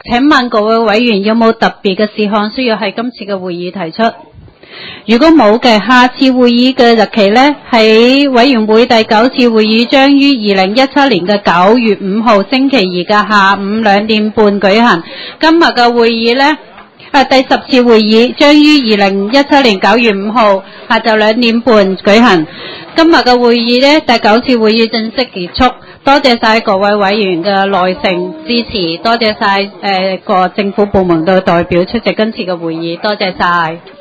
請問各位委員有冇特別嘅事項需要喺今次嘅會議提出？如果冇嘅，下次會議嘅日期呢，喺委員會第9次會議將於2017年嘅9月5號星期二嘅下午2點半舉行。今日嘅會議呢，第10次會議將於2017年9月5號下晝2點半舉行。今日嘅會議呢，第9次會議正式結束。多謝晒各位委員嘅耐性支持，多謝晒各政府部門嘅代表出席今次嘅會議，多謝晒。